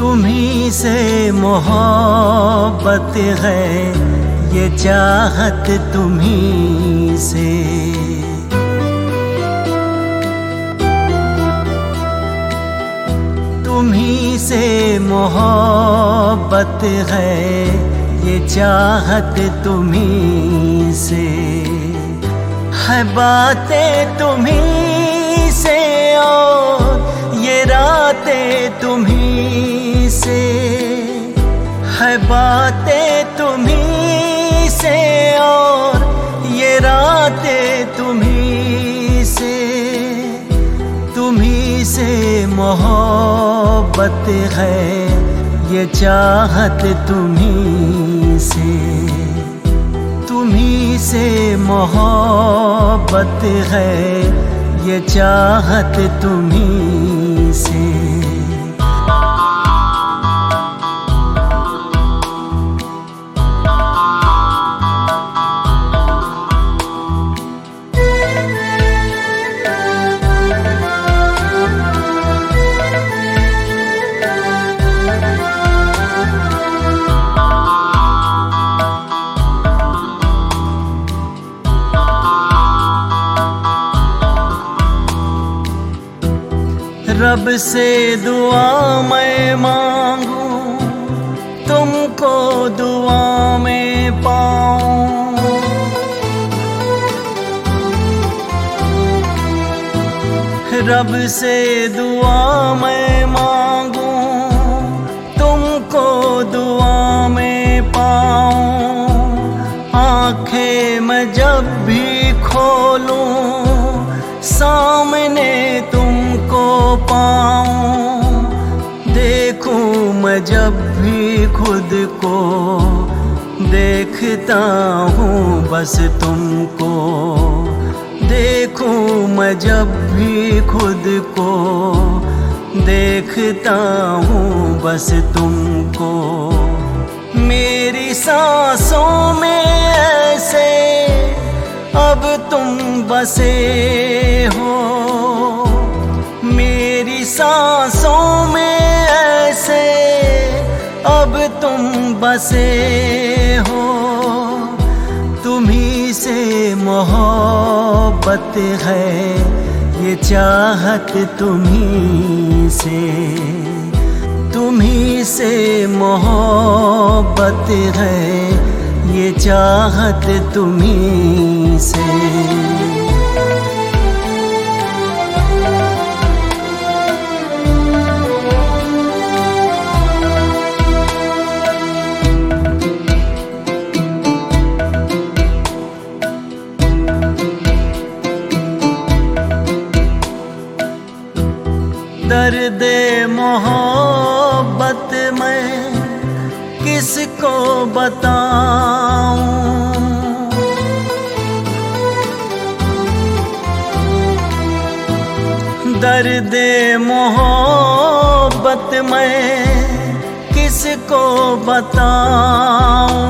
तुम्ही से मोहब्बत है, ये चाहत तुम्ही से। तुम्ही से मोहब्बत है, ये चाहत तुम्ही से। है बातें तुम्ही से और ये रातें तुम्ही से। है बातें तुम्ही से और ये रातें तुम्ही से। तुम्ही से मोहब्बत है, ये चाहत तुम्ही से। तुम्ही से मोहब्बत है, ये चाहत तुम्ही से। रब से दुआ मैं मांगूं, तुमको दुआ में पाऊं। रब से दुआ मैं मांगूं, तुमको दुआ में पाऊं। आंखें मैं जब भी खोलूं, सामने तुमको पाऊं। देखूं मैं जब भी खुद को, देखता हूँ बस तुमको। देखूं मैं जब भी खुद को, देखता हूँ बस तुमको। मेरी सांसों में ऐसे अब तुम बसे हो। मेरी सांसों में ऐसे अब तुम बसे हो। तुम्ही से मोहब्बत है, ये चाहत तुम्ही से। तुम्ही से मोहब्बत है, ये चाहत तुम्ही से। दर्द मोहब्बत में किसको बताऊं। दर्द मोहब्बत में किसको बताऊं।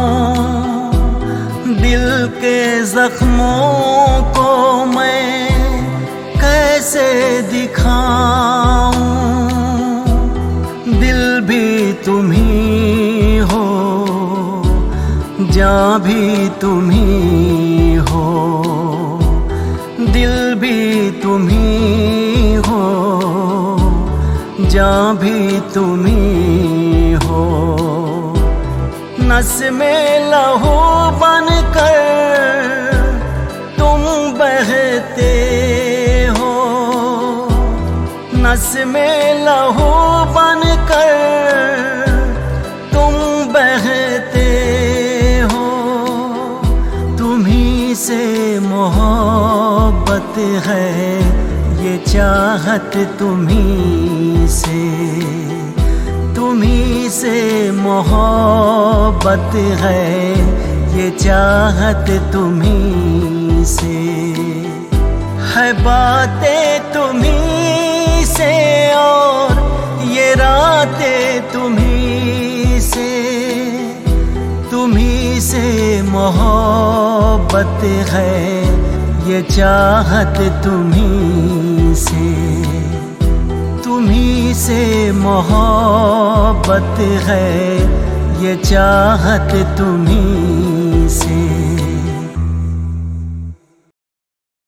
दिल के जख्मों को मैं कैसे दिखाऊं। दिल भी तुम्ही हो, जान भी तुम्ही हो। दिल भी तुम्ही हो, जान भी तुम्ही हो। नस में लहू बनकर तुम बहते हो। नस में लहू बनकर तुम बहते हो। तुम्ही से मोहब्बत है, ये चाहत तुम्ही से। तुम्ही से मोहब्बत है, ये चाहत तुम्ही से। है बातें तुम्ही से और ये रातें तुम्ही से। तुम्ही से मोहब्बत है, ये चाहत तुम्ही से। तुम्ही से मोहब्बत है, ये चाहत तुम्हीं से।